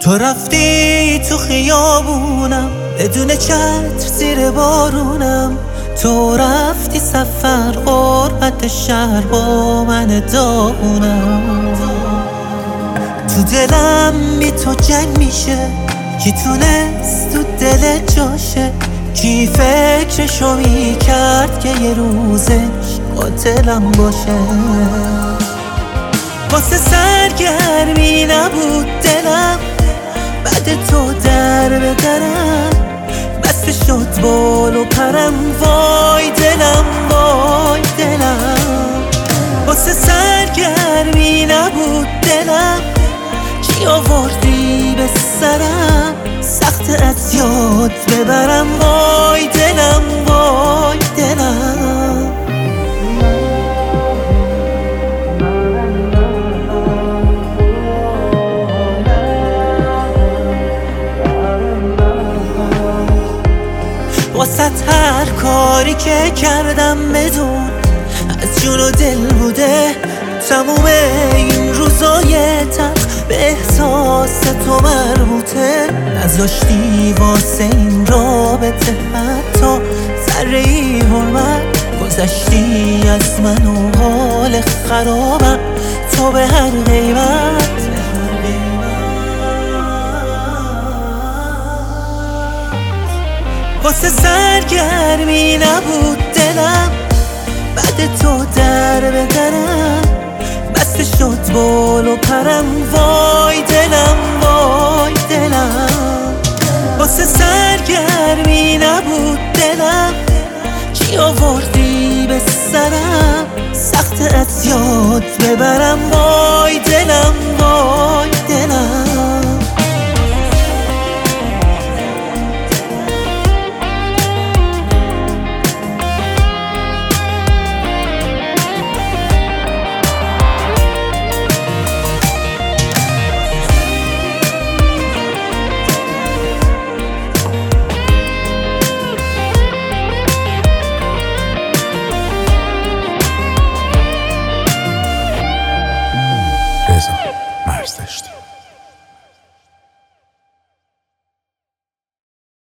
تو رفتی تو خیابونم بدون چتر زیر بارونم، تو رفتی سفر غربت شهر با من داغونم. تو دلم بی تو جنگ میشه، کی تونست تو دل جاشه، کی فکرشو میکرد که یه روزش قاتلم باشه. واسه سرگرمی نبود دلم، بعد تو در به درم بسته شد بال و پرم. وای دلم وای دلم، واسه سرگرمی نبود دلم، چی آوردی به سرم، سخت از یاد ببرم. وای دلم وای دلم. واسه هر کاری که کردم بدون از جون و دل بوده، تموم این روزای تلخ به احساس تو مربوطه. نذاشتی واسه این رابطه حتی ذره ای حرمت، گذشتی از من و حال خرابم تو به هر قیمت. واسه سرگرمی نبود دلم، بعد تو در به درم بسته شد بال و پرم. وای دلم وای دلم، واسه سرگرمی نبود دلم، چی آوردی به سرم، سخت از یاد ببرم. وای